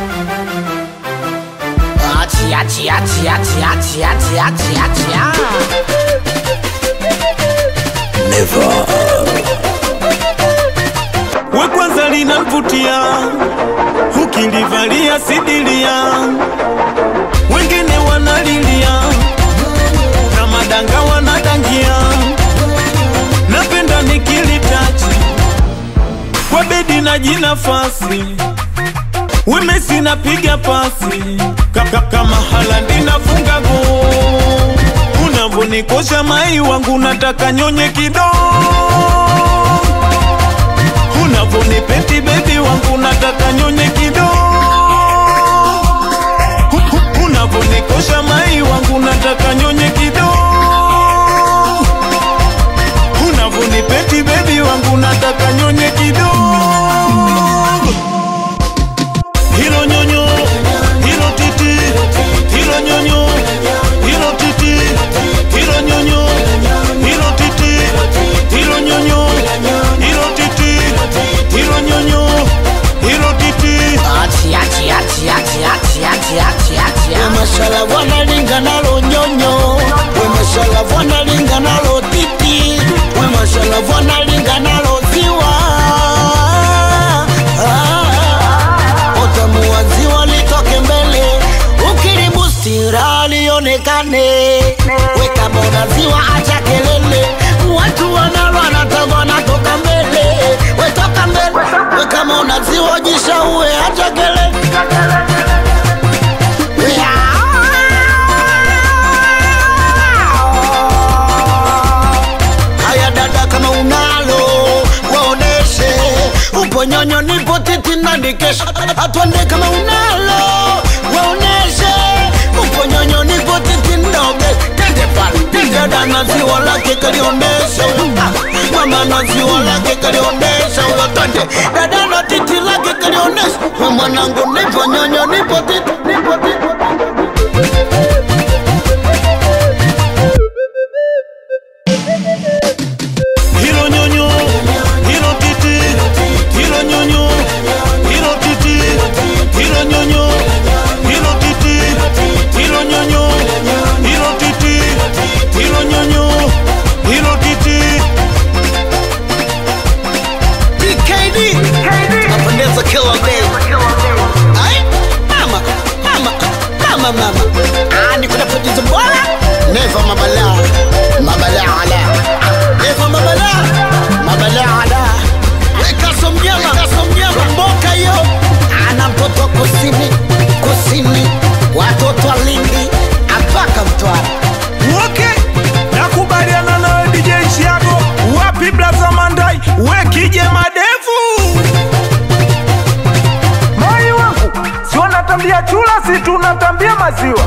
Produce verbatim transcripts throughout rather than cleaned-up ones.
Achia, achia, achia, achia, achia, achia, achia, achia. Never. We kwanza linanivutia, ukilivalia sidilia, wengine wanalilia, na madanga wanadangia. Napenda nikilitachi, kwa bedi na jinafasi, we Messi napiga pasi, kaka kama Haaland nafunga goli. Unavonikosha mai wangu nataka nyonye kidogo. Unavonipeti baby wangu nataka nyonye kidogo. Unavonikosha mai wangu nataka nyonye kidogo. Unavonipeti baby wangu nataka nyonye kidogo. Hilo nyonyo, hilo titi, hilo nyonyo, hilo titi, hilo nyonyo, hilo titi, hilo nyonyo, hilo titi, hilo nyonyo, hilo titi. Achia, achia, achia, achia, achia, achia, achia, achia. We mashallah wanalinga nalo nyonyo, we mashallah wanalinga nalo titi, we mashallah wanalinga nalo ziwa. Utamu wa ziwa litoke mbele, ukilibustira lionekane. We kama una ziwa acha kelele, watu wanalo anataka natoka mbele. We toka mbele, we kama una ziwa jishaue acha kelele. Haya dada kama unalo waoneshe, upo nyonyo nipo titi na nikesha. Atwende kama unalo waoneshe, upo nyonyo nipo titi ndoge. Tende pale, tende dada na ziwa lake kalionesha. Mama na ziwa lake kalionesha. Tende dada na titi lake kalionesha. Mwanangu nipo nyonyo nipo titi, nipo titi. Hilo nyonyo, hilo titi, hilo nyonyo, hilo titi, hilo nyonyo, hilo titi, hilo nyonyo, hilo titi, hilo nyonyo, hilo titi. P K D napendeza kila day. Ai mama, mama, mama, mama. Ah, niko na producer bora. Never mabala, mabala ala. Never mabala, mabala ala. Weka somnyama, weka somnyama. Mboka yo, ana mtoto kusini, kusini. Watoto wa Lindi, apaka Mtwara. Okay, nakubaliana na D J Chiago. Wapi Blaza Mandai, we kije madevu. Mai wangu, sio natambia chula, si tunatambia maziwa.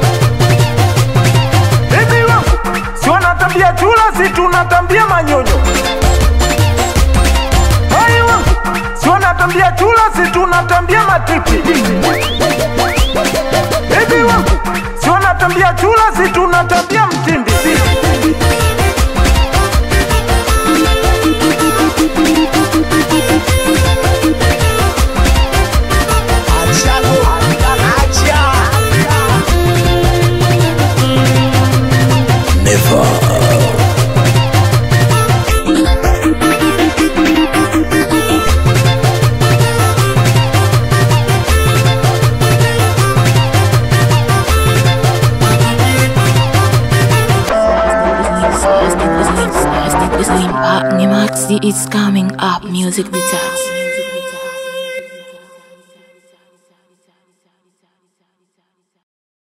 Baby wangu, sio natambia chula, si tunatambia manyonyo. Mai wangu, sio natambia chula, si tunatambia matiti. Baby wangu, sio natambia chula, si tunatambia mtindi. It's coming up, music details.